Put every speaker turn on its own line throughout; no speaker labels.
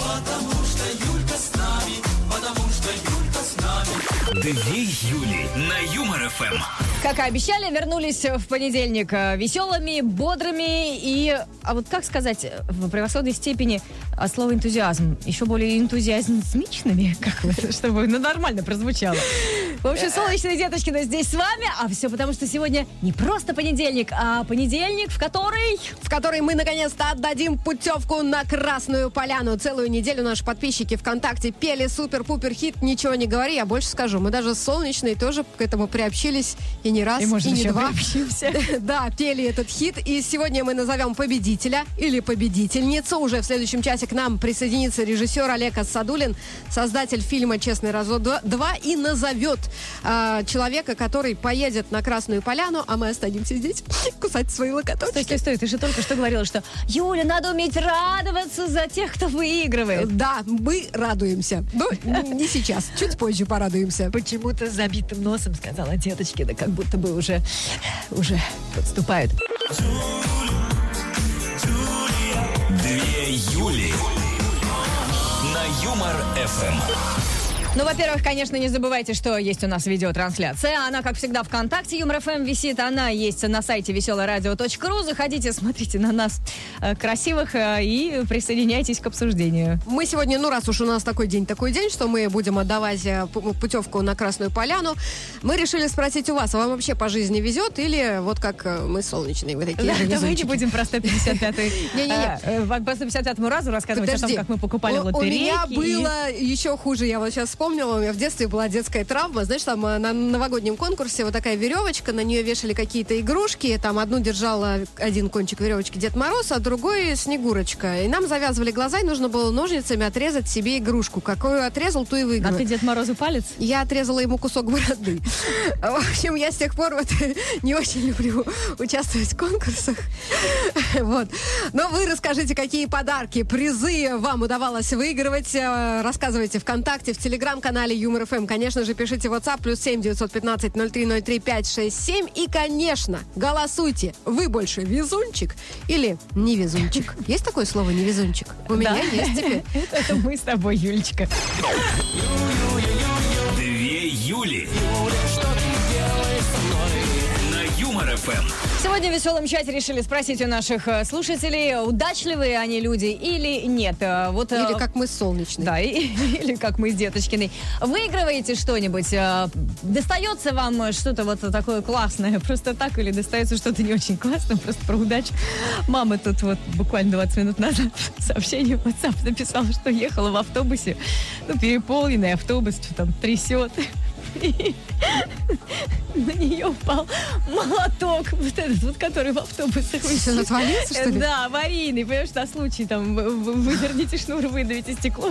Потому что Юлька с нами, потому что Юлька с нами.
Две Юли на Юмор ФМ.
Как и обещали, вернулись в понедельник веселыми, бодрыми и, а вот как сказать, в превосходной степени слово энтузиазм, еще более энтузиазмичными, как вот, чтобы нормально прозвучало. В общем, солнечные деточкины здесь с вами, а все потому, что сегодня не просто понедельник, а понедельник, в который
мы наконец-то отдадим путевку на Красную Поляну. Целую неделю наши подписчики ВКонтакте пели супер-пупер хит «Ничего не говори», я больше скажу. Мы даже с Солнечной тоже к этому приобщились и не раз, и не два. Да, пели этот хит. И сегодня мы назовем победителя или победительницу. Уже в следующем часе к нам присоединится режиссер Олег Асадулин, создатель фильма «Честный развод 2», и назовет человека, который поедет на Красную Поляну, а мы останемся здесь кусать свои локоточки.
Стой, ты же только что говорила, что Юля, надо уметь радоваться за тех, кто выигрывает.
Да, мы радуемся. Но не сейчас, чуть позже порадуемся.
Почему-то с забитым носом сказала деточки, да как будто бы уже подступают.
Две Юли на Юмор ФМ.
Ну, во-первых, конечно, не забывайте, что есть у нас видеотрансляция. Она, как всегда, ВКонтакте Юмор ФМ висит. Она есть на сайте веселорадио.ру. Заходите, смотрите на нас красивых и присоединяйтесь к обсуждению.
Мы сегодня, раз уж у нас такой день, что мы будем отдавать путевку на Красную Поляну, мы решили спросить у вас, а вам вообще по жизни везет или вот как мы солнечные, вы такие же
давайте будем про 155-й. По 155-му разу рассказывать о том, как мы покупали лотерейки.
У меня было еще хуже, я вот сейчас вспомнила, у меня в детстве была детская травма. Знаешь, там на новогоднем конкурсе вот такая веревочка, на нее вешали какие-то игрушки. Там одну держала один кончик веревочки Дед Мороз, а другой Снегурочка. И нам завязывали глаза, и нужно было ножницами отрезать себе игрушку. Какую отрезал, ту и выиграл.
А ты Дед Морозу палец?
Я отрезала ему кусок бороды. В общем, я с тех пор не очень люблю участвовать в конкурсах. Вот. Но вы расскажите, какие подарки, призы вам удавалось выигрывать. Рассказывайте ВКонтакте, в Телеграм-канале Юмор ФМ. Конечно же, пишите в WhatsApp +7 915 0303 567. И, конечно, голосуйте. Вы больше везунчик или невезунчик? Есть такое слово невезунчик? У меня есть теперь.
Это мы с тобой, Юлечка.
Две Юли на Юмор ФМ.
Сегодня в веселом чате решили спросить у наших слушателей, удачливые они люди или нет.
Или как мы с Солнечной.
Да, или как мы с Деточкиной. Выигрываете что-нибудь? Достается вам что-то вот такое классное просто так, или достается что-то не очень классное, просто про удачу? Мама тут вот буквально 20 минут назад сообщение в WhatsApp написала, что ехала в автобусе, переполненный автобус, что там трясет. И на нее упал молоток, вот этот вот, который в автобусах висит.
Он отвалился, что ли?
Да, аварийный, понимаешь, на случай, там, выверните шнур, выдавите стекло.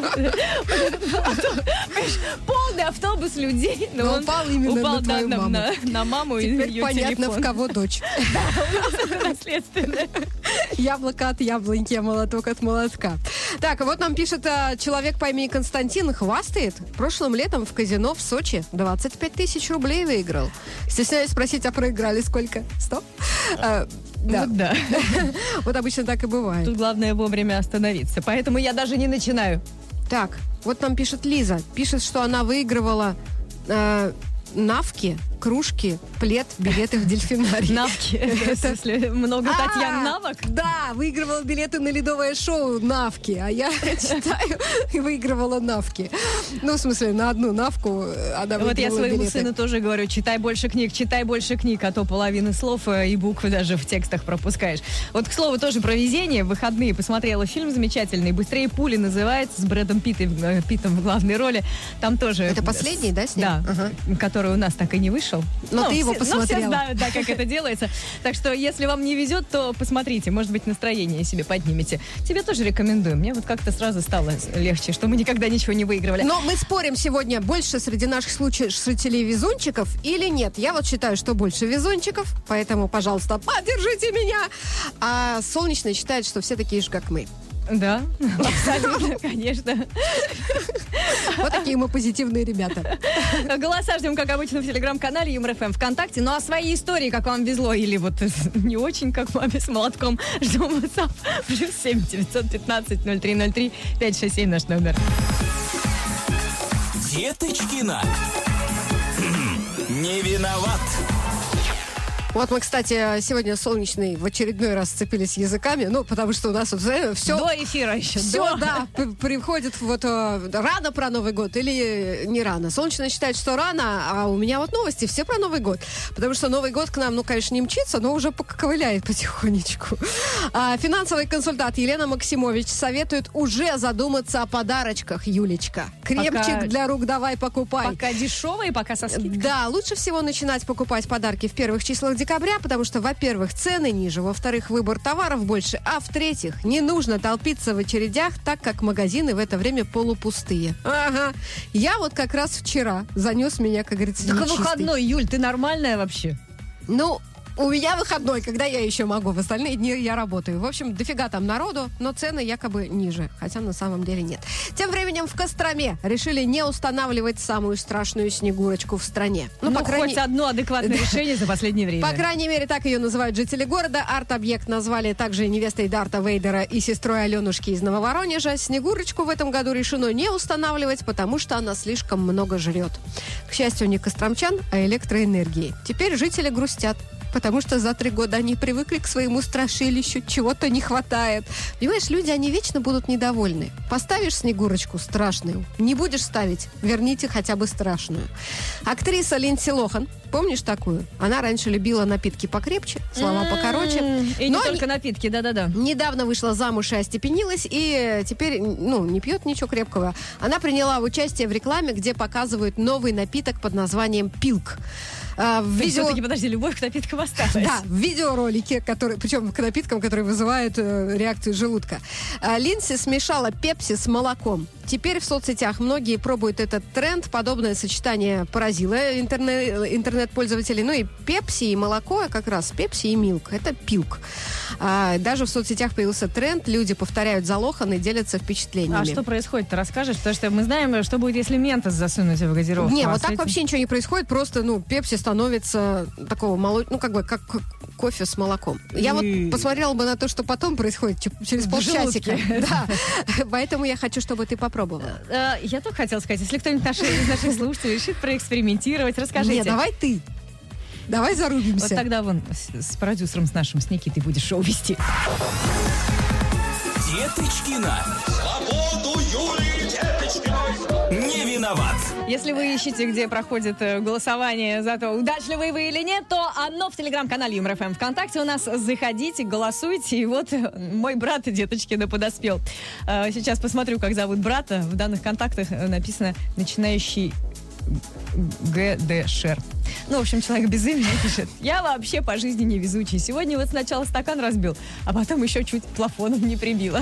Полный автобус людей, но он
упал именно на твою маму.
На маму и ее телефон.
Теперь понятно, в кого дочь.
Да, у нас это наследственное.
Яблоко от яблоньки, а молоток от молотка. Так, вот нам пишет человек по имени Константин, хвастает. Прошлым летом в казино в Сочи 25 тысяч рублей выиграл. Стесняюсь спросить, а проиграли сколько? 100? Да.
Вот да.
Вот обычно так и бывает.
Тут главное вовремя остановиться. Поэтому я даже не начинаю.
Так, вот нам пишет Лиза. Пишет, что она выигрывала навки, кружки, плед, билеты в дельфинарий.
Навки? В смысле, много Татьян навок?
Да, выигрывала билеты на ледовое шоу «Навки», а я читаю и выигрывала навки. Ну, в смысле, на одну навку она выиграла
Вот я своему
билеты.
сыну тоже говорю, читай больше книг, а то половины слов и букв даже в текстах пропускаешь. Вот, к слову, тоже про везение. В выходные посмотрела фильм замечательный «Быстрее пули» называется, с Брэдом Питтом в главной роли. Там тоже...
Это последний, да, с ним?
Да, который у нас так и не вышел.
Но ты его посмотрела.
Но все знают, да, как это делается. Так что, если вам не везет, то посмотрите. Может быть, настроение себе поднимете. Тебе тоже рекомендую. Мне вот как-то сразу стало легче, что мы никогда ничего не выигрывали.
Но мы спорим сегодня, больше среди наших слушателей везунчиков или нет. Я вот считаю, что больше везунчиков, поэтому, пожалуйста, поддержите меня. А Солнечная считает, что все такие же, как мы.
Да, абсолютно, конечно.
Вот такие мы позитивные ребята.
Голоса ждем, как обычно, в телеграм-канале Юмор ФМ ВКонтакте. Ну а свои истории, как вам везло, или вот не очень, как маме с молотком, ждем WhatsApp. +7 915 0303 567 наш номер.
Деточкина. Не виноват.
Вот мы, кстати, сегодня солнечный в очередной раз сцепились языками, ну, потому что у нас вот все...
До эфира еще.
Все, да, приходит вот рано про Новый год или не рано. Солнечный считает, что рано, а у меня вот новости все про Новый год. Потому что Новый год к нам, ну, конечно, не мчится, но уже ковыляет потихонечку. Финансовый консультант Елена Максимович советует уже задуматься о подарочках, Юлечка. Крепчик для рук давай покупай.
Пока дешевые, пока со скидкой.
Да, лучше всего начинать покупать подарки в первых числах декабря, потому что, во-первых, цены ниже, во-вторых, выбор товаров больше, а в-третьих, не нужно толпиться в очередях, так как магазины в это время полупустые. Ага. Я вот как раз вчера занес меня, как говорится,
Так
нечистый.
выходной, Юль, ты нормальная вообще?
Ну, у меня выходной, когда я еще могу. В остальные дни я работаю. В общем, дофига там народу, но цены якобы ниже. Хотя на самом деле нет. Тем временем в Костроме решили не устанавливать самую страшную снегурочку в стране.
Ну, хоть одно адекватное решение за последнее время.
По крайней мере, так ее называют жители города. Арт-объект назвали также невестой Дарта Вейдера и сестрой Аленушки из Нововоронежа. Снегурочку в этом году решено не устанавливать, потому что она слишком много жрет. К счастью, не костромчан, а электроэнергии. Теперь жители грустят. Потому что за 3 года они привыкли к своему страшилищу, чего-то не хватает. Понимаешь, люди, они вечно будут недовольны. Поставишь Снегурочку страшную, не будешь ставить, верните хотя бы страшную. Актриса Линдси Лохан, помнишь такую? Она раньше любила напитки покрепче, слова покороче.
И не только напитки, да-да-да.
Недавно вышла замуж и остепенилась, и теперь, не пьет ничего крепкого. Она приняла участие в рекламе, где показывают новый напиток под названием «Пилк».
Все-таки, подожди, любовь к напиткам осталась.
Да, в видеоролике, причем к напиткам, которые вызывают реакцию желудка. Линдси смешала пепси с молоком. Теперь в соцсетях многие пробуют этот тренд. Подобное сочетание поразило интернет-пользователей. Ну и пепси, и молоко, как раз пепси и милк. Это пилк. Даже в соцсетях появился тренд. Люди повторяют за Лохан и делятся впечатлениями.
А что происходит-то, расскажешь? Потому что мы знаем, что будет, если ментос засунуть в газировку.
Не, вот так вообще ничего не происходит. Просто, пепси становится такого как кофе с молоком. Я вот посмотрела бы на то, что потом происходит через полчасика. Да. Поэтому я хочу, чтобы ты попробовала.
Я только хотела сказать, если кто-нибудь из наших слушателей решит проэкспериментировать, расскажите.
Нет, давай ты. Давай зарубимся.
Вот тогда с продюсером с нашим, с Никитой будешь шоу вести.
Деточкина. Свободу Юлии Деточкиной. Не виноват.
Если вы ищете, где проходит голосование за то, удачливые вы или нет, то оно в телеграм-канале Юмор ФМ ВКонтакте у нас. Заходите, голосуйте. И вот мой брат Деточкина подоспел. Сейчас посмотрю, как зовут брата. В данных контактах написано начинающий ГД Шер. В общем, человек без имени пишет: я вообще по жизни невезучий. Сегодня вот сначала стакан разбил, а потом еще чуть плафоном не прибило.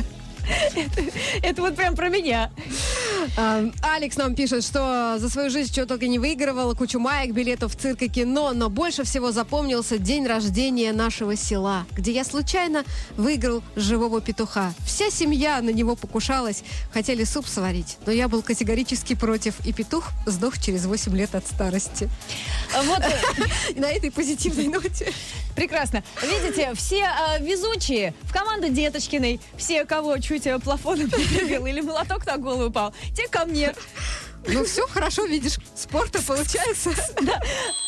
Это вот прям про меня.
Алекс нам пишет, что за свою жизнь чего только не выигрывал, кучу маек, билетов в цирк и кино, но больше всего запомнился день рождения нашего села, где я случайно выиграл живого петуха. Вся семья на него покушалась, хотели суп сварить, но я был категорически против, и петух сдох через 8 лет от старости.
Вот
на этой позитивной ноте.
Прекрасно. Видите, все везучие в команду Деточкиной, все, кого чуть плафоном не прибил или молоток на голову упал, те ко мне.
Ну все, хорошо, видишь, спорта получается.
Да.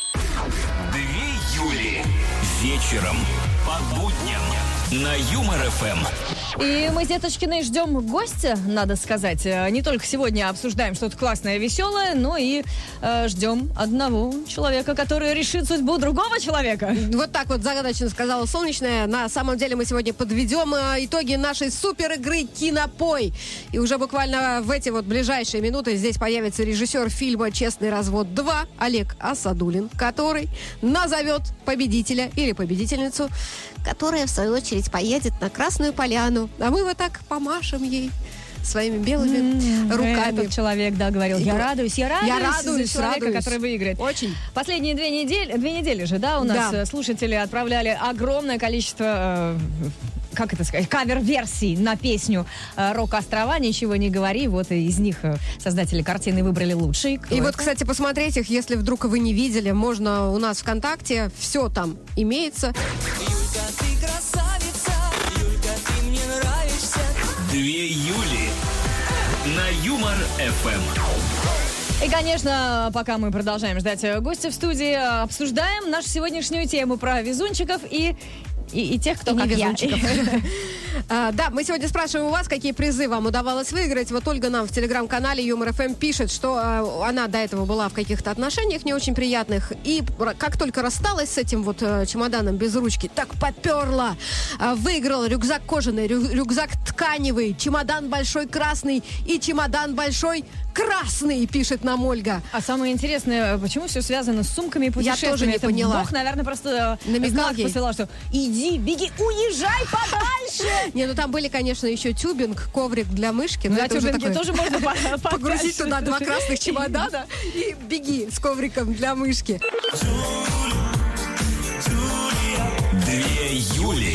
2 Юли. Вечером по будням на Юмор ФМ.
И мы с Деточкиной ждем гостя, надо сказать. Не только сегодня обсуждаем что-то классное, веселое, но и ждем одного человека, который решит судьбу другого человека.
Вот так вот загадочно сказала Солнечная. На самом деле мы сегодня подведем итоги нашей супер игры «Кинопой». И уже буквально в эти вот ближайшие минуты здесь появится режиссер фильма «Честный развод 2» Олег Асадулин, который назовет победителя или победительницу, которая, в свою очередь, поедет на Красную Поляну. А мы вот так помашем ей своими белыми руками.
Этот человек, да, говорил, я радуюсь за человека, который выиграет.
Очень.
Последние 2 недели же, да, у нас слушатели отправляли огромное количество как это сказать, кавер-версий на песню «Рок-острова», «Ничего не говори». Вот из них создатели картины выбрали лучшие.
И вот, кстати, посмотреть их, если вдруг вы не видели, можно у нас ВКонтакте, все там имеется.
Юлька, ты красавица, Юлька, ты мне нравишься.
2 Юли на Юмор ФМ.
И, конечно, пока мы продолжаем ждать гостя в студии, обсуждаем нашу сегодняшнюю тему про везунчиков и тех, кто как я.
Да, мы сегодня спрашиваем у вас, какие призы вам удавалось выиграть. Вот Ольга нам в телеграм-канале Юмор ФМ пишет, что она до этого была в каких-то отношениях не очень приятных. И как только рассталась с этим вот чемоданом без ручки, так поперла. Выиграла рюкзак кожаный, рюкзак тканевый, чемодан большой красный и чемодан большой красный, пишет нам Ольга.
А самое интересное, почему все связано с сумками и путешествиями?
Я тоже не поняла.
Бог, наверное, просто
намекал
знак
ей.
посылал, что иди, беги, уезжай подальше.
Не, ну там были, конечно, еще тюбинг, коврик для мышки. Но
На
это уже
тюбинге
такое...
тоже можно
погрузить туда 2 красных чемодана и беги с ковриком для мышки.
2 Юли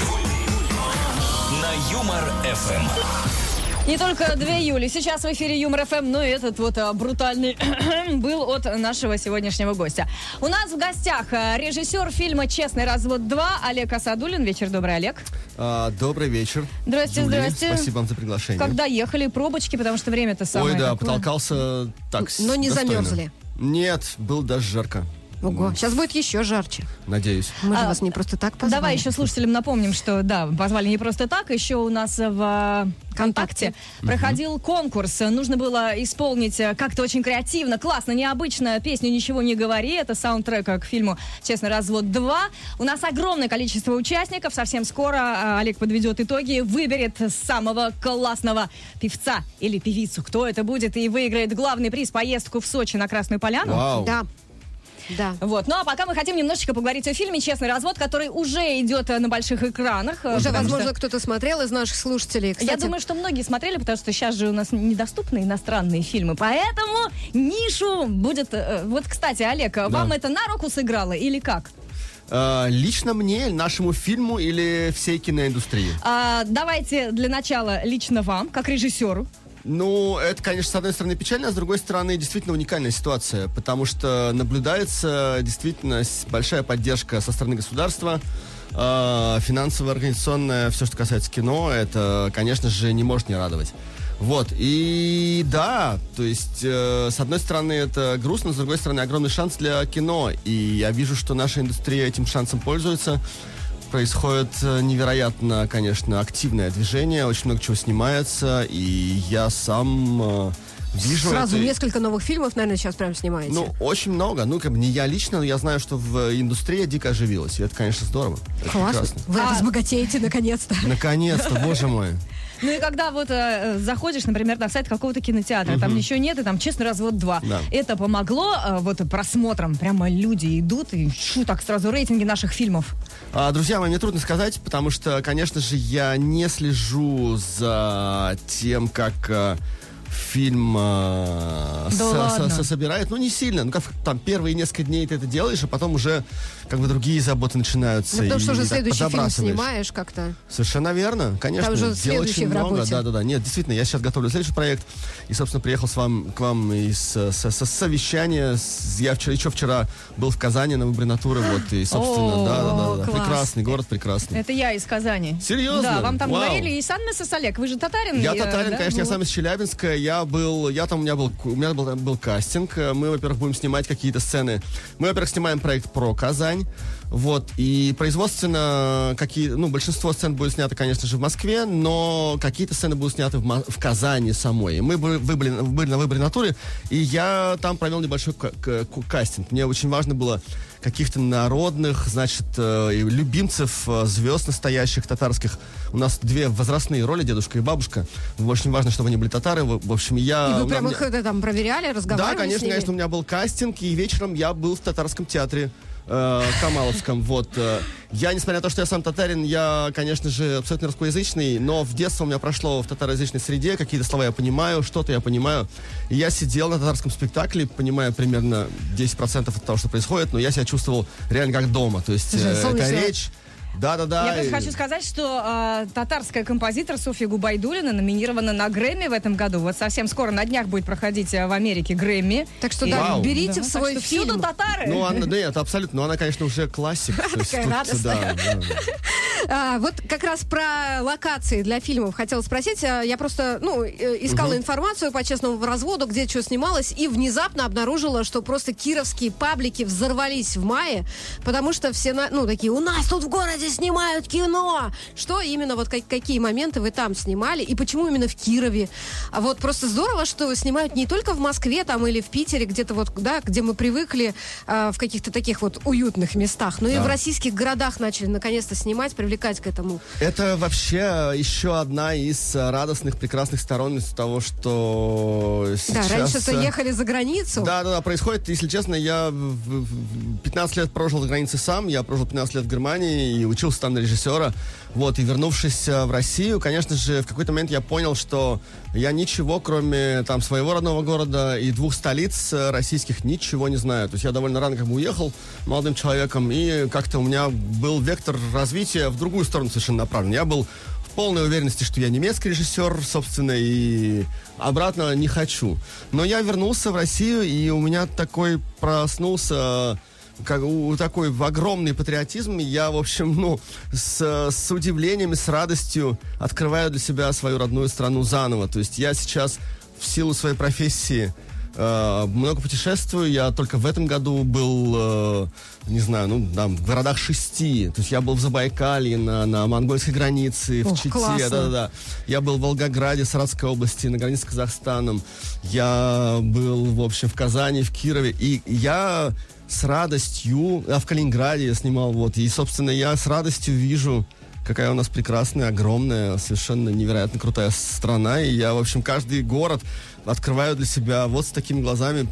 на Юмор ФМ.
Не только 2 июля. Сейчас в эфире Юмор ФМ, но и этот вот брутальный был от нашего сегодняшнего гостя. У нас в гостях режиссер фильма «Честный развод 2» Олег Асадуллин. Вечер добрый, Олег.
Добрый вечер.
Здрасте,
Юлия,
здрасте.
Спасибо вам за приглашение.
Когда ехали, пробочки, потому что время-то самое
Ой, да,
такое.
потолкался так
Но не
достойно.
замерзли.
Нет, было даже жарко.
Ого, сейчас будет еще жарче.
Надеюсь.
Мы же вас не просто так позвали.
Давай еще слушателям напомним, что, да, позвали не просто так. Еще у нас в ВКонтакте проходил конкурс. Нужно было исполнить как-то очень креативно, классно, необычно песню «Ничего не говори». Это саундтрек к фильму «Честный развод 2». У нас огромное количество участников. Совсем скоро Олег подведет итоги, выберет самого классного певца или певицу. Кто это будет, и выиграет главный приз — поездку в Сочи на Красную Поляну.
Вау.
Да. Да.
Вот. Ну а пока мы хотим немножечко поговорить о фильме «Честный развод», который уже идет на больших экранах.
Уже,
потому
возможно,
что
кто-то смотрел из наших слушателей. Кстати,
я думаю, что многие смотрели, потому что сейчас же у нас недоступны иностранные фильмы. Поэтому нишу будет... Вот, кстати, Олег, вам это на руку сыграло или как?
Лично мне, нашему фильму или всей киноиндустрии?
Давайте для начала лично вам, как режиссеру.
Ну, это, конечно, с одной стороны печально, а с другой стороны действительно уникальная ситуация, потому что наблюдается действительно большая поддержка со стороны государства, финансовая, организационная, все, что касается кино, это, конечно же, не может не радовать. Вот, и да, то есть, с одной стороны, это грустно, с другой стороны, огромный шанс для кино, и я вижу, что наша индустрия этим шансом пользуется. Происходит невероятно, конечно, активное движение, очень много чего снимается, и я сам вижу...
Сразу несколько новых фильмов, наверное, сейчас прям снимаете.
Ну, очень много. Ну, как бы не я лично, но я знаю, что в индустрии дико оживилась, и это, конечно, здорово. Это
Классно.
прекрасно.
Вы разбогатеете, наконец-то.
Наконец-то, боже мой.
Ну и когда вот заходишь, например, на сайт какого-то кинотеатра, там ничего нет, и там «Честный развод 2».
Да.
Это помогло вот просмотрам? Прямо люди идут, и так сразу рейтинги наших фильмов.
Друзья мои, мне трудно сказать, потому что, конечно же, я не слежу за тем, как фильм собирает. Ну, не сильно. Ну, как там первые несколько дней ты это делаешь, а потом уже как бы другие заботы начинаются.
Ну, потому что
и
уже
так
следующий фильм
подзабрасываешь.
снимаешь как-то.
Совершенно верно, конечно.
Там уже
дел
следующий
очень
в
много.
работе.
Да. Нет, действительно, я сейчас готовлю следующий проект. И, собственно, приехал к вам из совещания. Я еще вчера был в Казани на выборе натуры. Вот, и, собственно, да.
Класс.
Прекрасный город, прекрасный.
Это я из Казани.
Серьезно?
Да, вам там
Вау.
говорили, и сам Мессес Олег, вы же татарин?
Я татарин,
да?
конечно, я
Вот.
сам из Челябинска. У меня был кастинг. Мы, во-первых, будем снимать какие-то сцены. Мы, во-первых, снимаем проект про Казань. Вот, и производственно большинство сцен будет снято, конечно же, в Москве, но какие-то сцены будут сняты в Казани самой. Мы были на выборе натуры, и я там провел небольшой кастинг. Мне очень важно было каких-то народных, значит, любимцев, звезд настоящих татарских. У нас 2 возрастные роли, дедушка и бабушка. Очень важно, чтобы они были татары. В общем,
И вы прям их там проверяли, разговаривали
Да, конечно,
с ними?
конечно, у меня был кастинг, и вечером я был в татарском театре. Камаловском, вот. Я, несмотря на то, что я сам татарин, я, конечно же, абсолютно русскоязычный, но в детстве у меня прошло в татароязычной среде, какие-то слова я понимаю, что-то я понимаю. И я сидел на татарском спектакле, понимая примерно 10% от того, что происходит, но я себя чувствовал реально как дома. То есть эта речь... Да-да-да.
Я просто хочу сказать, что татарская композитор Софья Губайдуллина номинирована на Грэмми в этом году. Вот совсем скоро на днях будет проходить в Америке Грэмми.
Так что да, берите в свой
так что
фильм.
Всюду татары.
Ну, нет, абсолютно. Но она, конечно, уже классик.
Такая радостная. Вот как раз про локации для фильмов хотела спросить. Я просто, искала информацию по честному разводу, где что снималось, и внезапно обнаружила, что просто кировские паблики взорвались в мае, потому что все, такие, у нас тут в городе снимают кино. Что именно, вот какие моменты вы там снимали, и почему именно в Кирове? А вот просто здорово, что снимают не только в Москве там или в Питере, где-то вот, да, где мы привыкли, в каких-то таких вот уютных местах, но и в российских городах начали наконец-то снимать, привлекать к этому.
Это вообще еще одна из радостных, прекрасных сторон из того, что сейчас...
Да, раньше-то ехали за границу.
Да, происходит, если честно, я 15 лет прожил за границей сам, я прожил 15 лет в Германии и учился там на режиссера. Вот, и вернувшись в Россию, конечно же, в какой-то момент я понял, что я ничего, кроме там своего родного города и 2 столиц российских, ничего не знаю. То есть я довольно рано как бы уехал молодым человеком, и как-то у меня был вектор развития в другую сторону совершенно направлен. Я был в полной уверенности, что я немецкий режиссер, собственно, и обратно не хочу. Но я вернулся в Россию, и у меня такой проснулся... такой огромный патриотизм, и я, в общем, с удивлением и с радостью открываю для себя свою родную страну заново. То есть я сейчас в силу своей профессии много путешествую. Я только в этом году был, в городах 6. То есть я был в Забайкалье, на монгольской границе, в Чите. Да-да-да. Я был в Волгограде, Саратовской области, на границе с Казахстаном. Я был, в общем, в Казани, в Кирове. И я с радостью... в Калининграде я снимал, и, собственно, я с радостью вижу, какая у нас прекрасная, огромная, совершенно невероятно крутая страна. И я, в общем, каждый город открываю для себя вот с такими глазами,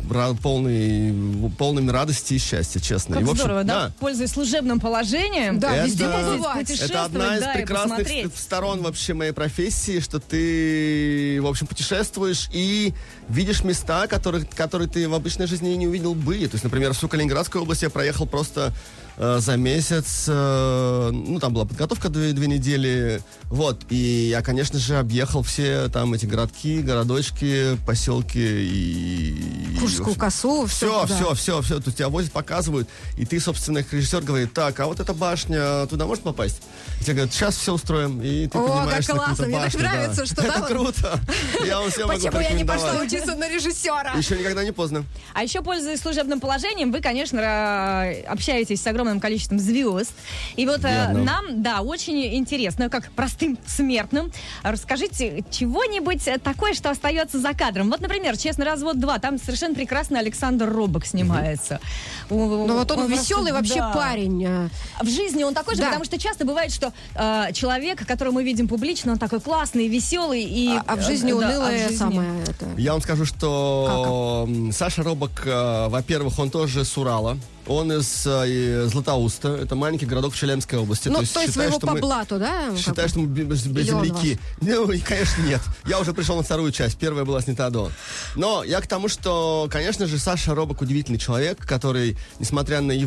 полными радости и счастья, честно.
Как
и, в общем,
здорово, да? Пользуясь служебным положением.
Да, везде побывать.
Это одна из прекрасных сторон вообще моей профессии, что ты, в общем, путешествуешь и видишь места, которые ты в обычной жизни не увидел бы. То есть, например, всю Калининградскую область я проехал просто за месяц. Там была подготовка 2 недели. И я, конечно же, объехал все там эти городки, городочки, поселки и...
Куршскую косу.
Все. То есть тебя возят, показывают. И ты, собственно, как режиссер говорит, так, а вот эта башня, туда может попасть? И тебе говорят, сейчас все устроим. И ты понимаешь,
как классно, мне так нравится, что
это круто. Я вам всем могу
Почему я не пошла учиться на режиссера?
Еще никогда не поздно.
А еще, пользуясь служебным положением, вы, конечно, общаетесь с огромным количеством звезд. И вот нам, очень интересно, как простым смертным, расскажите чего-нибудь такое, что остается за кадром. Вот, например, «Честный развод 2», там совершенно прекрасно Александр Робок снимается.
Он веселый вообще парень.
В жизни он такой же, потому что часто бывает, что человек, которого мы видим публично, он такой классный, веселый.
А в жизни унылое самое это.
Я вам скажу, что Саша Робок, во-первых, он тоже с Урала. Он из Златоуста. Это маленький городок в Челябинской области.
То есть вы его по блату, да?
Считаю, что мы земляки. И, конечно, нет. Я уже пришел на вторую часть. Первая была снята до. Но я к тому, что, конечно же, Саша Робок удивительный человек, который, несмотря на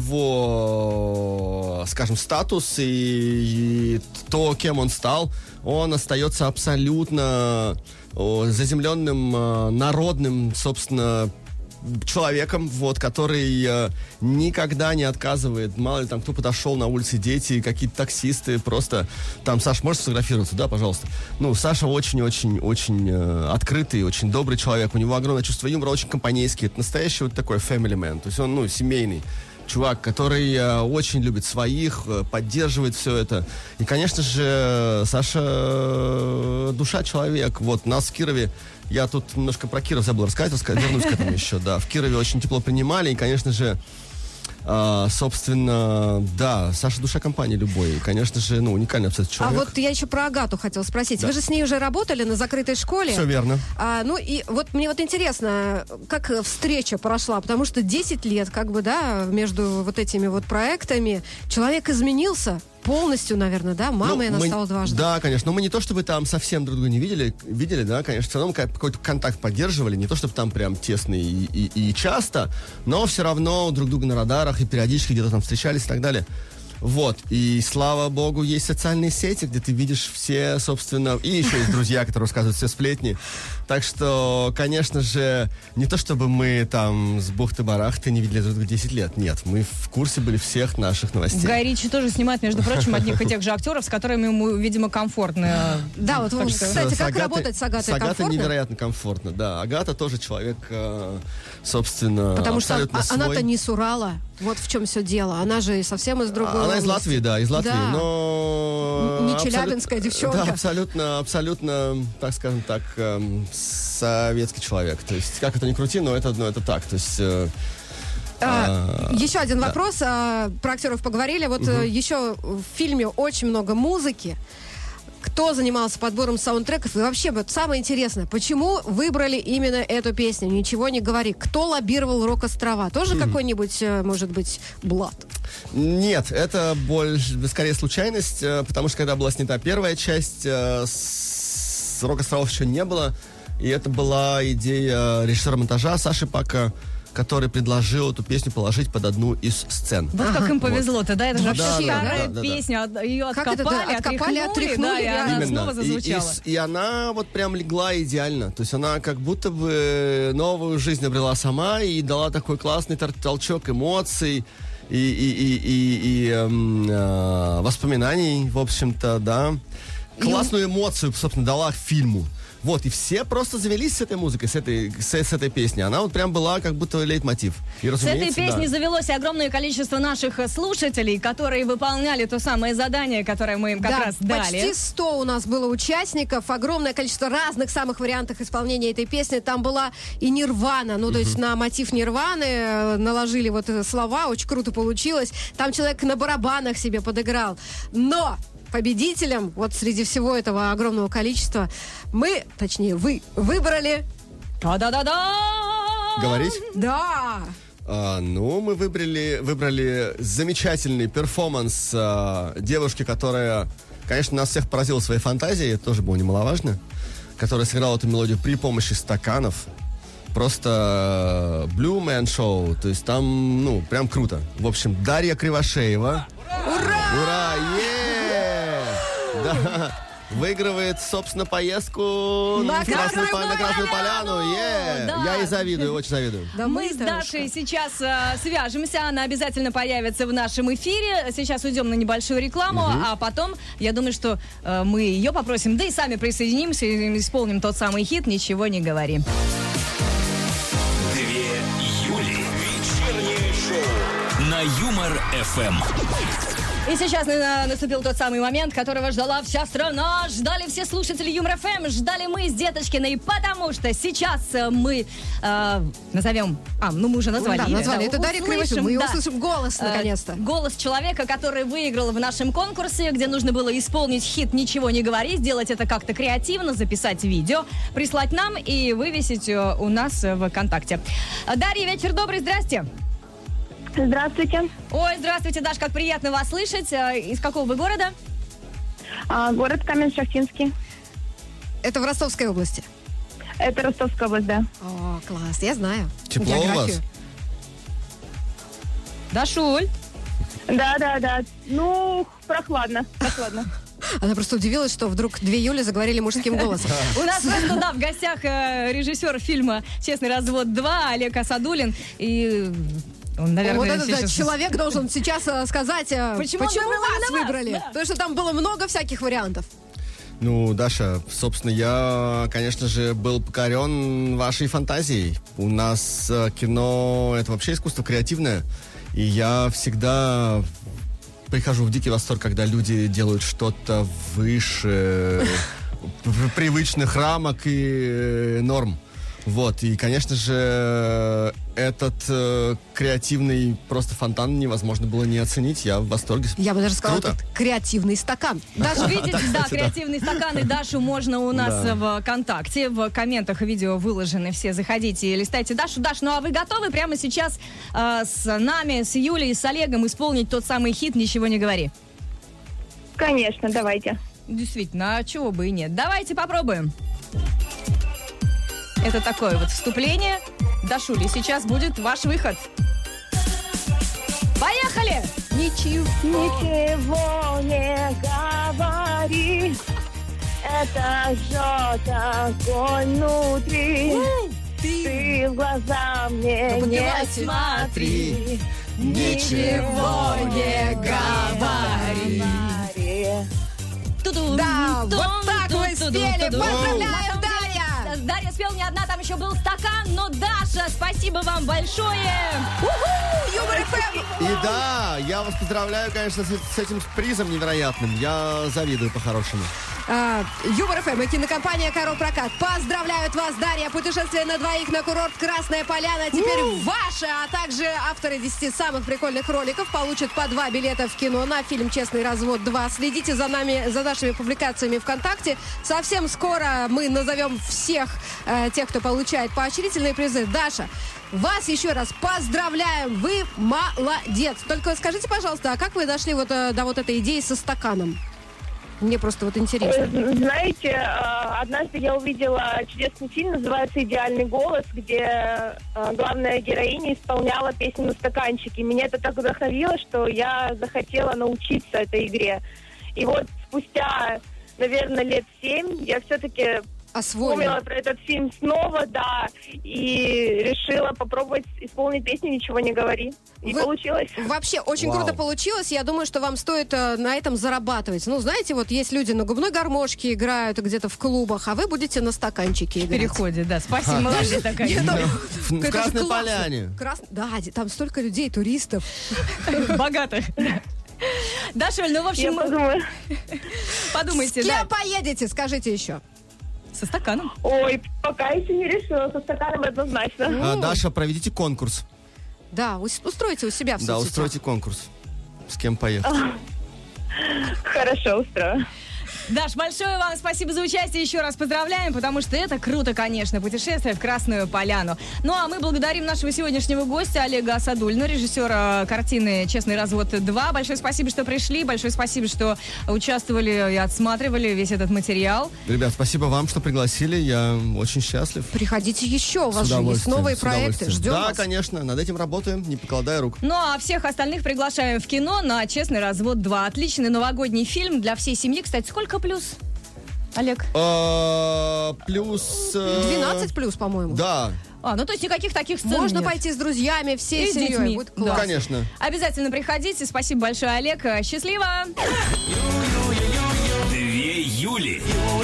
его, скажем, статус и то, кем он стал, он остается абсолютно заземленным, народным, собственно, человеком, который никогда не отказывает. Мало ли там кто подошел на улице, дети, какие-то таксисты, просто там, Саша, можешь сфотографироваться? Да, пожалуйста. Саша очень-очень-очень открытый, очень добрый человек. У него огромное чувство юмора, очень компанейский. Это настоящий такой family man. То есть он, семейный чувак, который очень любит своих, поддерживает все это. И, конечно же, Саша душа человек. Нас в Кирове, я тут немножко про Киров забыл рассказать, вернусь к этому еще, да. В Кирове очень тепло принимали, и, конечно же, собственно, да, Саша душа компании любой. И, конечно же, уникальный абсолютно человек.
А вот я еще про Агату хотела спросить. Да. Вы же с ней уже работали на закрытой школе?
Все верно.
И вот мне интересно, как встреча прошла, потому что 10 лет, между вот этими проектами человек изменился. Полностью, наверное, да? Мамой она стала дважды.
Да, конечно. Но мы не то, чтобы там совсем друг друга не видели, да, конечно, все равно какой-то контакт поддерживали. Не то, чтобы там прям тесно и часто, но все равно друг друга на радарах и периодически где-то там встречались и так далее. Вот, и слава богу, есть социальные сети, где ты видишь все, собственно, и еще есть друзья, которые рассказывают все сплетни. Так что, конечно же, не то чтобы мы там с бухты-барахты не видели друг друга 10 лет. Нет, мы в курсе были всех наших новостей.
Гай Ричи тоже снимает, между прочим, одних и тех же актеров, с которыми ему, видимо, комфортно.
Да, вот, кстати, как работать с Агатой?
С Агатой
комфортно?
невероятно комфортно, да. Агата тоже человек, собственно,
Потому что
абсолютно свой.
она-то не с Урала. Вот в чем все дело. Она же совсем из другой
Она из
области.
Латвии, да, из Латвии,
Да.
но...
Не челябинская девчонка.
Да, абсолютно, так скажем так, советский человек. То есть, как это ни крути, но это так. То есть...
Еще один вопрос. Про актеров поговорили. Вот еще в фильме очень много музыки. Кто занимался подбором саундтреков? И вообще, вот самое интересное, почему выбрали именно эту песню «Ничего не говори»? Кто лоббировал «Рок-острова»? Тоже какой-нибудь, может быть, Блад?
Нет, это скорее случайность, потому что когда была снята первая часть, «Рок-островов» еще не было. И это была идея режиссера монтажа Саши Пака, который предложил эту песню положить под одну из сцен.
Вот как им повезло-то, да? Это же вообще
Да,
старая
да.
песня, ее
Как это,
откопали,
отряхнули,
да, и она
Именно.
снова зазвучала.
И она вот прям легла идеально. То есть она как будто бы новую жизнь обрела сама и дала такой классный толчок эмоций и воспоминаний, в общем-то, да. Классную эмоцию, собственно, дала фильму. Вот, и все просто завелись с этой музыкой, с этой песней. Она вот прям была как будто лейтмотив. И,
С этой песни
да.
завелось огромное количество наших слушателей, которые выполняли то самое задание, которое мы им как раз дали.
Почти 100 у нас было участников, огромное количество разных самых вариантов исполнения этой песни. Там была и Нирвана, ну то есть на мотив Нирваны наложили вот слова, очень круто получилось. Там человек на барабанах себе подыграл. Но победителем вот среди всего этого огромного количества вы выбрали...
Да-да-да-да!
Говорить?
Да!
Мы выбрали замечательный перформанс девушки, которая, конечно, нас всех поразила своей фантазией, это тоже было немаловажно, которая сыграла эту мелодию при помощи стаканов. Просто Blue Man Show, то есть там, прям круто. В общем, Дарья Кривошеева.
Ура!
Ура! Да. Выигрывает, собственно, поездку на Красную Поляну.
Да.
Я ей завидую, очень завидую.
Да
Мы с Дашей сейчас свяжемся, она обязательно появится в нашем эфире. Сейчас уйдем на небольшую рекламу, а потом, я думаю, что мы ее попросим, да и сами присоединимся и исполним тот самый хит «Ничего не говори».
Две Юли. Вечернее шоу на Юмор-ФМ.
И сейчас наступил тот самый момент, которого ждала вся страна, ждали все слушатели Юмор ФМ, ждали мы с Деточкиной, потому что сейчас мы назовем... мы уже назвали.
Да, назвали. Это Дарья Кривошеева. Мы услышим голос, наконец-то.
Голос человека, который выиграл в нашем конкурсе, где нужно было исполнить хит «Ничего не говори», сделать это как-то креативно, записать видео, прислать нам и вывесить у нас в ВКонтакте. Дарья, вечер добрый, здрасте.
Здравствуйте.
Ой, здравствуйте, Даш, как приятно вас слышать. Из какого вы города?
Город Каменск-Шахтинский.
Это в Ростовской области?
Это Ростовская область, да.
О, класс, я знаю.
Тепло у вас?
Дашуль.
Да. Прохладно.
Она просто удивилась, что вдруг 2 Юли заговорили мужским голосом.
У нас просто, в гостях режиссер фильма «Честный развод 2» Олег Асадулин. И он, наверное,
вот этот
сейчас...
человек должен сейчас сказать, почему вы вас выбрали.
Да.
Потому что там было много всяких вариантов.
Даша, собственно, я, конечно же, был покорен вашей фантазией. У нас кино — это вообще искусство креативное. И я всегда прихожу в дикий восторг, когда люди делают что-то выше привычных рамок и норм. Вот, и, конечно же, этот креативный просто фонтан невозможно было не оценить. Я в восторге.
Я бы даже сказала,
Круто.
тут креативный стакан.
Даже видите, да, креативный стакан и Дашу можно у нас
Да.
в ВКонтакте, в комментах видео выложены все. Заходите и листайте Дашу. Даш, а вы готовы прямо сейчас с нами, с Юлей, с Олегом исполнить тот самый хит «Ничего не говори»?
Конечно, давайте.
Действительно, а чего бы и нет. Давайте попробуем. Это такое вот вступление. Дашули, сейчас будет ваш выход. Поехали!
Ничего не говори. Это жжет огонь внутри. Ты в глаза мне не смотри.
Ничего не говори. Да, вот так мы спели. Поздравляем, Дарья!
Дарья спела не одна, там еще был стакан, но Даша, спасибо вам большое!
Юмор ФМ!
И да, я вас поздравляю, конечно, с этим призом невероятным. Я завидую по-хорошему.
Юмор ФМ и кинокомпания «Каро Прокат» поздравляют вас, Дарья. Путешествие на двоих на курорт «Красная Поляна» теперь ваше, а также авторы 10 самых прикольных роликов получат по 2 билета в кино на фильм «Честный развод 2». Следите за нами, за нашими публикациями ВКонтакте. Совсем скоро мы назовем всех тех, кто получает поощрительные призы. Даша, вас еще раз поздравляем, вы молодец. Только скажите, пожалуйста, а как вы дошли до вот этой идеи со стаканом? Мне просто вот интересно.
Знаете, однажды я увидела чудесный фильм, называется «Идеальный голос», где главная героиня исполняла песню на стаканчике. Меня это так вдохновило, что я захотела научиться этой игре. И вот спустя, наверное, лет 7 я все-таки вспомнила про этот фильм снова, да, и решила попробовать исполнить песню «Ничего не говори». И получилось.
Вообще очень круто получилось. Я думаю, что вам стоит на этом зарабатывать. Ну, знаете, вот есть люди на губной гармошке играют где-то в клубах, а вы будете на стаканчике играть.
В переходе, да. Спасибо, молодец такая.
В Красной Поляне.
Да, там столько людей, туристов.
Богатых. Дашуль, ну, в общем...
Я подумаю.
Подумайте,
С кем поедете, скажите еще?
Со стаканом.
Ой, пока еще не решила. Со стаканом однозначно.
Даша, проведите конкурс.
Да, устройте у себя в
Да,
соцсетях.
устройте конкурс. С кем поехать.
Хорошо, устрою.
Даш, большое вам спасибо за участие. Еще раз поздравляем, потому что это круто, конечно, путешествие в Красную Поляну. Ну, а мы благодарим нашего сегодняшнего гостя Олега Асадульна, режиссера картины «Честный развод 2». Большое спасибо, что пришли. Большое спасибо, что участвовали и отсматривали весь этот материал.
Ребят, спасибо вам, что пригласили. Я очень счастлив.
Приходите еще, у вас же есть новые проекты. Ждем
Да,
вас.
конечно, над этим работаем, не покладая рук.
Ну, а всех остальных приглашаем в кино на «Честный развод 2». Отличный новогодний фильм для всей семьи. Кстати, сколько плюс, Олег?
Плюс...
12 плюс, по-моему.
Да.
Ну то есть никаких таких сцен
Можно
нет.
пойти с друзьями, всей
И с
семьей.
детьми.
Будет
Да.
классно.
Конечно.
Обязательно приходите. Спасибо большое, Олег. Счастливо!
2 Юли.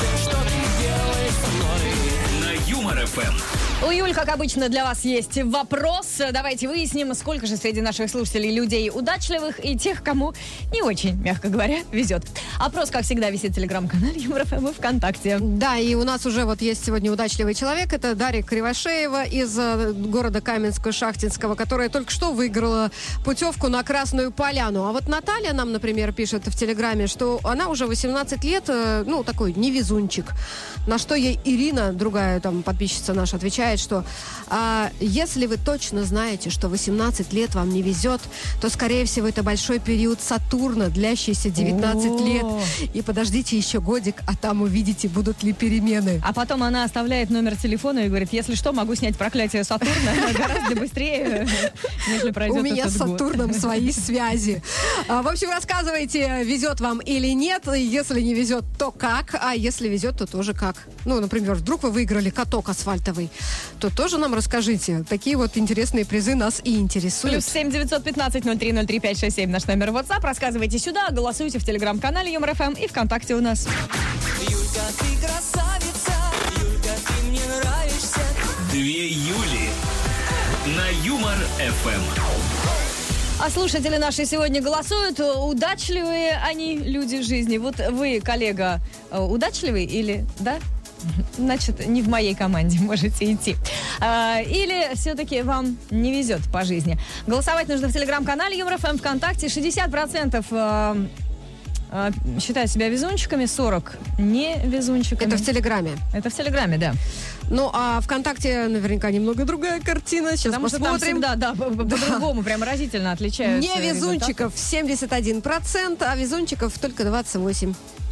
На Юмор ФМ.
У Юль, как обычно, для вас есть вопрос. Давайте выясним, сколько же среди наших слушателей людей удачливых и тех, кому не очень, мягко говоря, везет. Опрос, как всегда, висит в телеграм-канале Юмор ФМ и ВКонтакте.
Да, и у нас уже вот есть сегодня удачливый человек. Это Дарья Кривошеева из города Каменска-Шахтинского, которая только что выиграла путевку на Красную Поляну. А вот Наталья нам, например, пишет в телеграме, что она уже 18 лет, такой невезунчик. На что ей Ирина, другая там подписчица наша, отвечает, что если вы точно знаете, что 18 лет вам не везет, то, скорее всего, это большой период Сатурна, длящийся 19 лет. И подождите еще годик, а там увидите, будут ли перемены.
А потом она оставляет номер телефона и говорит, если что, могу снять проклятие Сатурна гораздо быстрее, нежели пройдет
У меня
этот
с Сатурном
год.
свои связи. В общем, рассказывайте, везет вам или нет. Если не везет, то как? А если везет, то тоже как? Ну, например, вдруг вы выиграли каток асфальтовый, то тоже нам расскажите. Такие вот интересные призы нас и интересуют.
Плюс 7 915 03 03 567 наш номер WhatsApp. Рассказывайте сюда, голосуйте в телеграм-канале Юмор ФМ и ВКонтакте у нас.
Юлька, ты красавица, Юлька, ты мне нравишься.
2 Юли. На Юмор ФМ.
А слушатели наши сегодня голосуют. Удачливые они люди жизни. Вот вы, коллега, удачливый или да? Значит, не в моей команде можете идти. Или все-таки вам не везет по жизни. Голосовать нужно в телеграм-канале Юмор ФМ, ВКонтакте. 60% считают себя везунчиками, 40% не везунчиками.
Это в Телеграме.
Это в Телеграме, да.
Ну, а ВКонтакте наверняка немного другая картина. Сейчас
Потому что там
посмотрим.
всегда, да, по-другому, прям разительно отличаются
Невезунчиков 71%, а везунчиков только 28%.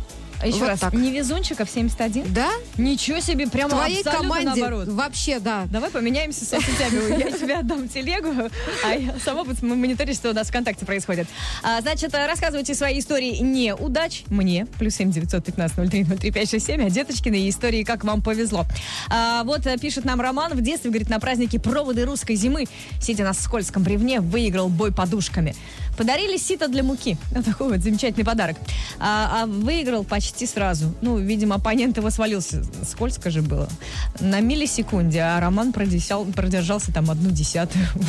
Еще
Вот
раз,
так.
невезунчиков 71?
Да?
Ничего себе, прямо
В твоей
абсолютно
команде
наоборот.
вообще, да.
Давай поменяемся соцсетями. Я тебе отдам телегу, а я сама буду мониторить, что у нас ВКонтакте происходит. Значит, рассказывайте свои истории неудач мне. +7 915 03 03 567. А Деточкины истории, как вам повезло. Вот пишет нам Роман. В детстве, говорит, на празднике проводы русской зимы, сидя на скользком бревне, выиграл бой подушками. Подарили сито для муки. Вот такой вот замечательный подарок. А выиграл почти сразу. Ну, видимо, оппонент его свалился. Скользко же было. На миллисекунде. А Роман продержался там 1/10.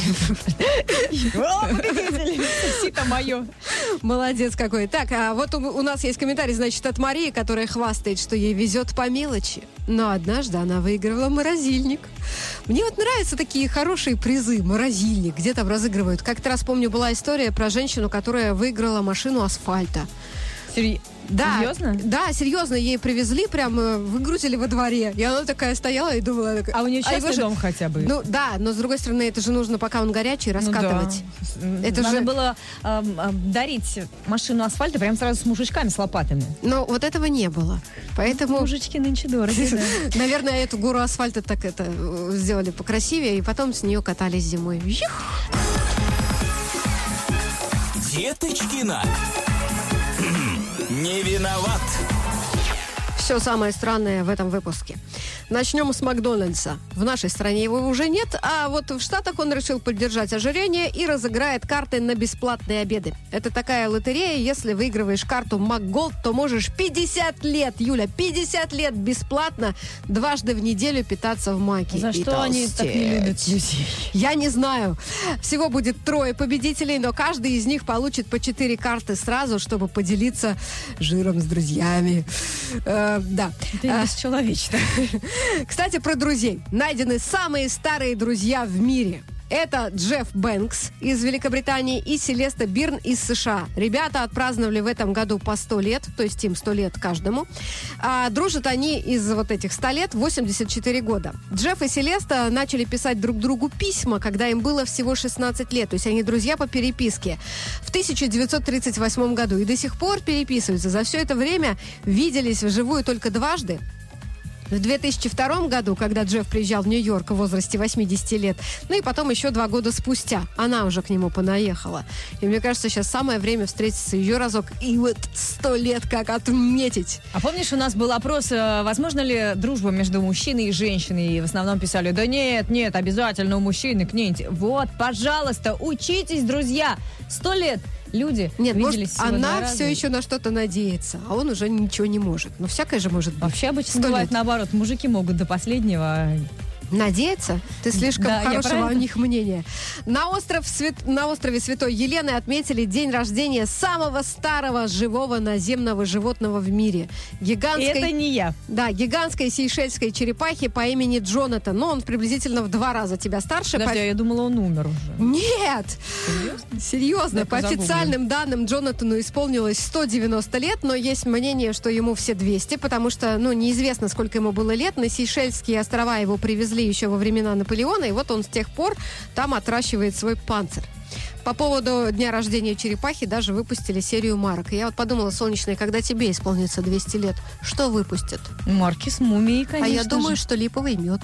О, победитель! Сито мое.
Молодец какой. Так, а вот у нас есть комментарий, значит, от Марии, которая хвастает, что ей везет по мелочи. Но однажды она выигрывала морозильник. Мне вот нравятся такие хорошие призы. Морозильник. Где там разыгрывают. Как-то раз, помню, была история про женщину, которая выиграла машину асфальта. Да,
Серьезно?
Да, серьезно. Ей привезли, прям выгрузили во дворе. И она такая стояла и думала...
А у нее
его
частный
же-
дом хотя бы?
Ну да, но с другой стороны, это же нужно, пока он горячий, раскатывать. Это
Надо
же...
было дарить машину асфальта прям сразу с мужичками, с лопатами.
Но вот этого не было. Поэтому...
Мужички нынче дорогие, да.
Наверное, эту гору асфальта так сделали покрасивее, и потом с нее катались зимой.
Деточкина. Не виноват.
Все самое странное в этом выпуске. Начнем с Макдональдса. В нашей стране его уже нет, а вот в Штатах он решил поддержать ожирение и разыграет карты на бесплатные обеды. Это такая лотерея, если выигрываешь карту МакГолд, то можешь 50 лет, Юля, 50 лет бесплатно дважды в неделю питаться в Маке.
За
и
что они так не любят
толстеть.
людей?
Я не знаю. Всего будет 3 победителей, но каждый из них получит по 4 карты сразу, чтобы поделиться жиром с друзьями. Да.
Это бесчеловечно.
Кстати, про друзей. Найдены самые старые друзья в мире. Это Джефф Бэнкс из Великобритании и Селеста Бирн из США. Ребята отпраздновали в этом году по 100 лет, то есть им 100 лет каждому. А дружат они из вот этих 100 лет 84 года. Джефф и Селеста начали писать друг другу письма, когда им было всего 16 лет. То есть они друзья по переписке. В 1938 году. И до сих пор переписываются. За все это время виделись вживую только дважды. В 2002 году, когда Джефф приезжал в Нью-Йорк в возрасте 80 лет, ну и потом еще 2 года спустя, она уже к нему понаехала. И мне кажется, сейчас самое время встретиться еще разок и вот 100 лет как отметить.
А помнишь, у нас был опрос, возможно ли дружба между мужчиной и женщиной? И в основном писали, да нет, обязательно у мужчины к ней. Вот, пожалуйста, учитесь, друзья. 100 лет люди
Нет,
виделись
может,
всего 2
она
раза.
все еще на что-то надеется, а он уже ничего не может. Ну, всякое же может быть.
Вообще обычно
100
бывает
лет.
наоборот. Мужики могут до последнего.
Надеяться? Ты слишком
Да, я
хорошего
правильно?
о них мнения. На острове Святой Елены отметили день рождения самого старого живого наземного животного в мире. Гигантской...
Это не я.
Да, гигантской сейшельской черепахи по имени Джонатан. Но он приблизительно в 2 раза тебя старше.
Подожди, я думала, он умер уже.
Нет! Серьезно,
Дай-ка
по
загуглим.
официальным данным Джонатану исполнилось 190 лет, но есть мнение, что ему все 200, потому что, неизвестно, сколько ему было лет. На Сейшельские острова его привезли еще во времена Наполеона, и вот он с тех пор там отращивает свой панцирь. По поводу дня рождения черепахи даже выпустили серию марок. И я вот подумала, Солнечная, когда тебе исполнится 200 лет, что выпустят?
Марки с мумией, конечно
А я думаю,
же.
что липовый мед.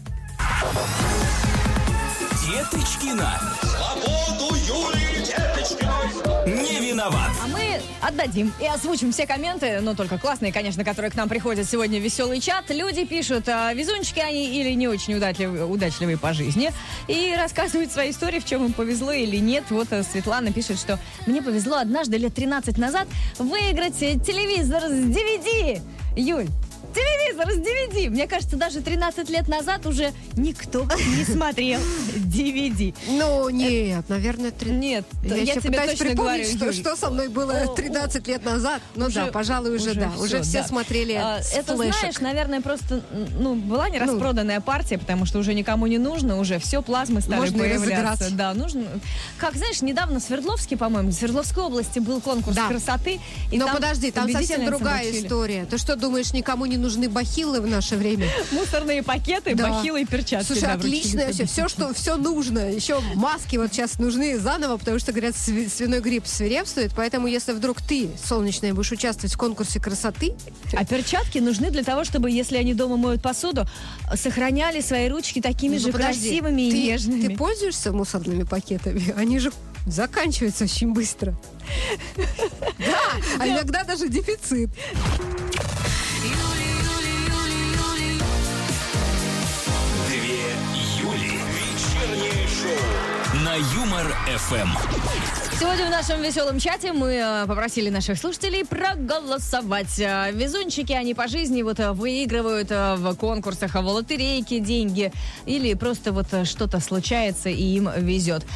Деточкина.
Свободу Юлии Деточкиной!
Не виноват.
А мы отдадим и озвучим все комменты, но только классные, конечно, которые к нам приходят сегодня в веселый чат. Люди пишут, везунчики они или не очень удачливые по жизни, и рассказывают свои истории, в чем им повезло или нет. Вот Светлана пишет, что мне повезло однажды лет 13 назад выиграть телевизор с DVD. Юль, телевизор с DVD. Мне кажется, даже 13 лет назад уже никто не смотрел DVD.
Ну, нет, наверное,
Нет,
Я
я
еще
тебе
пытаюсь
точно говорю,
припомнить, что со мной было 13 лет назад. Ну
Уже-
да, пожалуй, уже да. Уже все
да.
смотрели с
Это,
флешек.
знаешь, наверное, просто была не распроданная партия, потому что уже никому не нужно, уже все плазмы стали
Можно и
появляться.
разыграть.
Да, нужно. Как, знаешь, недавно в Свердловске, по-моему, в Свердловской области был конкурс
Да.
красоты. И
Но подожди, там совсем
победительницам
другая
вручили.
история. Ты что, думаешь, никому не нужны бахилы в наше время.
Мусорные пакеты,
Да.
бахилы и перчатки.
Слушай,
да, вручили
отлично вообще. Все нужно. Еще маски вот сейчас нужны заново, потому что, говорят, свиной грипп свирепствует. Поэтому, если вдруг ты, солнечная, будешь участвовать в конкурсе красоты...
А перчатки нужны для того, чтобы, если они дома моют посуду, сохраняли свои ручки такими же
подожди,
красивыми и нежными.
Ты пользуешься мусорными пакетами? Они же заканчиваются очень быстро. Да, а иногда даже дефицит.
Две Юли. Вечернее шоу на Юмор ФМ.
Сегодня в нашем веселом чате мы попросили наших слушателей проголосовать. Везунчики, они по жизни вот выигрывают в конкурсах, в лотерейке деньги. Или просто вот что-то случается и им везет.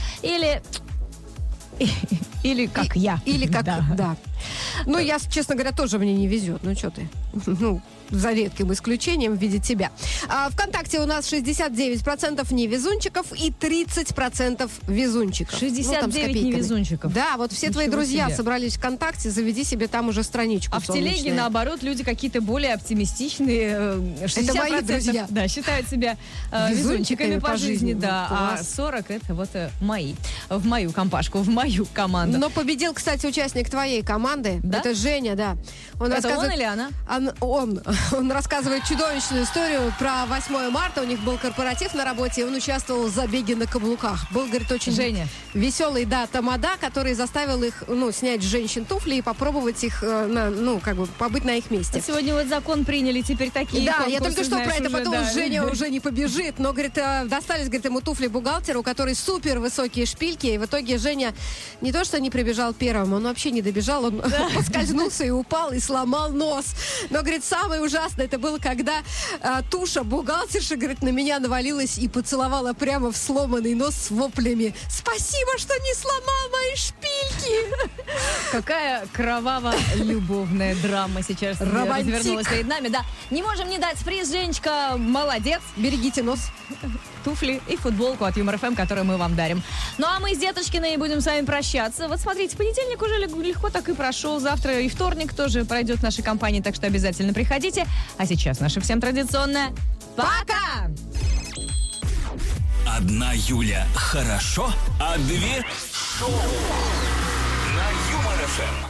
Или как я.
Или как, да. Ну, я, честно говоря, тоже мне не везет. Ну, что ты? Ну, за редким исключением в виде тебя. ВКонтакте у нас 69% невезунчиков и 30% везунчиков.
69 невезунчиков.
Да, вот все твои
Ничего
друзья
себе.
собрались ВКонтакте, заведи себе там уже страничку.
А в телеге,
солнечную.
наоборот, люди какие-то более оптимистичные. 60%
мои друзья.
Да, считают себя везунчиками по жизни, да. А 40 это вот мои. В мою компашку, в мою команду.
Но победил, кстати, участник твоей команды.
Да?
Это Женя, да.
Это он или она?
Он рассказывает чудовищную историю про 8 марта. У них был корпоратив на работе, и он участвовал в забеге на каблуках. Был, говорит, очень
Женя.
веселый, да, тамада, который заставил их, снять с женщин туфли и попробовать их, побыть на их месте.
Сегодня вот закон приняли, теперь такие
Да,
конкурсы,
я только что
знаешь,
про это
уже,
подумала,
да.
Женя уже не побежит, но, говорит, достались, говорит, ему туфли бухгалтеру, у которой супер высокие шпильки, и в итоге Женя не то, что не прибежал первым, он вообще не добежал, он поскользнулся и упал, и сломал нос. Но, говорит, самое ужасное, это было, когда туша бухгалтерша, говорит, на меня навалилась и поцеловала прямо в сломанный нос с воплями. Спасибо, что не сломал мои шпильки!
Какая кроваво-любовная драма сейчас
Романтик.
развернулась перед нами. Да, не можем не дать приз, Женечка, молодец.
Берегите нос.
Туфли и футболку от Юмор ФМ, которую мы вам дарим. Ну а мы с Деточкиной будем с вами прощаться. Вот смотрите, понедельник уже легко так и прошел. Завтра и вторник тоже пройдет в нашей компании, так что обязательно приходите. А сейчас наше всем традиционное пока!
Одна Юля хорошо, а две шоу на Юмор ФМ.